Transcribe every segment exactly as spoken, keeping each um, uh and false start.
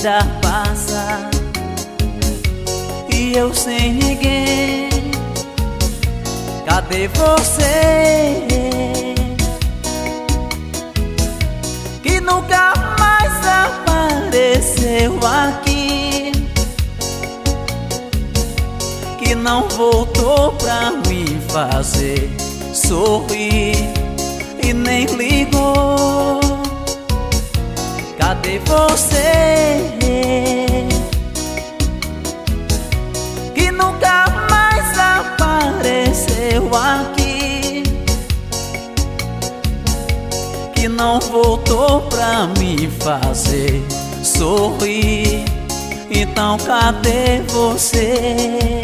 vida passa e eu sem ninguém. Cadê você que nunca mais apareceu aqui, que não voltou pra me fazer sorrir e nem ligou? Cadê você que nunca mais apareceu aqui, que não voltou pra me fazer sorrir? Então cadê você?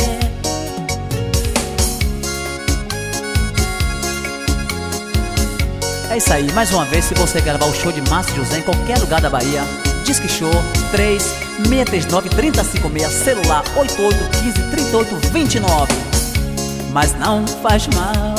É isso aí, mais uma vez, se você quer gravar o show de Márcio José em qualquer lugar da Bahia, Disque Show três seis três nove, três zero cinco seis, celular oito oito um cinco, três oito dois nove. Mas não faz mal,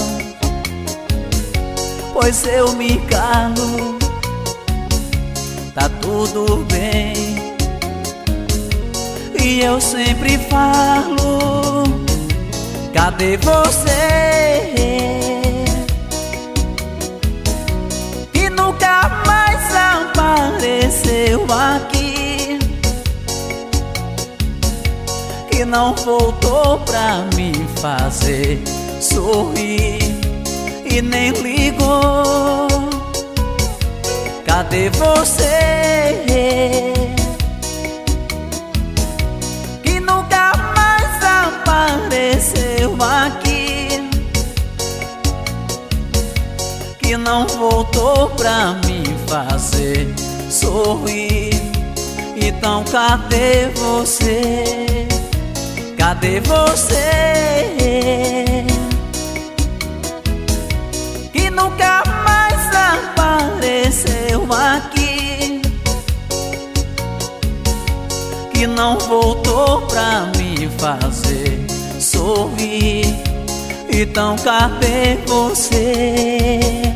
pois eu me calo, tá tudo bem. E eu sempre falo, cadê você que nunca mais apareceu aqui, que não voltou pra me fazer sorrir e nem ligou? Cadê você que nunca mais apareceu aqui, que não voltou pra me fazer sorrir? Então cadê você? Cadê você que nunca mais apareceu aqui, que não voltou pra me fazer sorrir? Então cadê você?